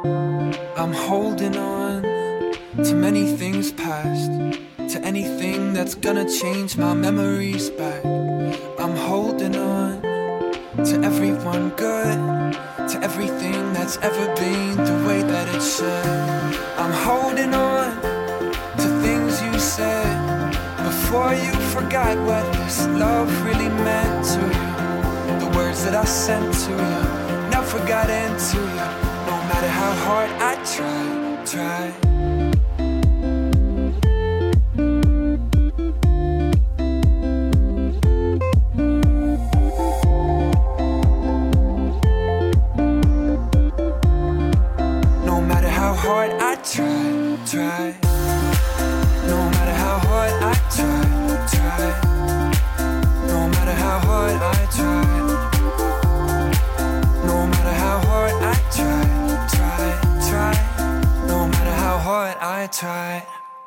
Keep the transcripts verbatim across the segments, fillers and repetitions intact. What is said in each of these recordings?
I'm holding on to many things past, to anything that's gonna change my memories back. I'm holding on to everyone good, to everything that's ever been the way that it should. I'm holding on to things you said before you forgot what this love really meant to you. The words that I sent to you never got into you, no matter how hard I try, try. Hard I try, try. No matter how hard I try, try. No matter how hard I try. No matter how hard I try, try, try. No matter how hard I try.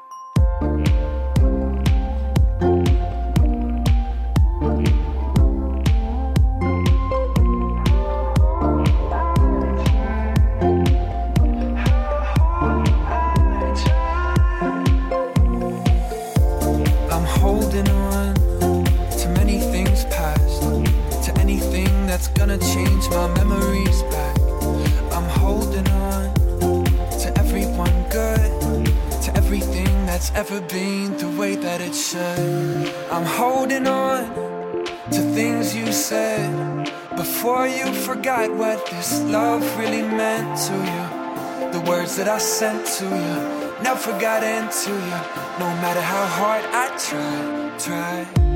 That's gonna change my memories back. I'm holding on to everyone good, to everything that's ever been the way that it should. I'm holding on to things you said before you forgot what this love really meant to you. The words that I sent to you never got into you, no matter how hard I try, try.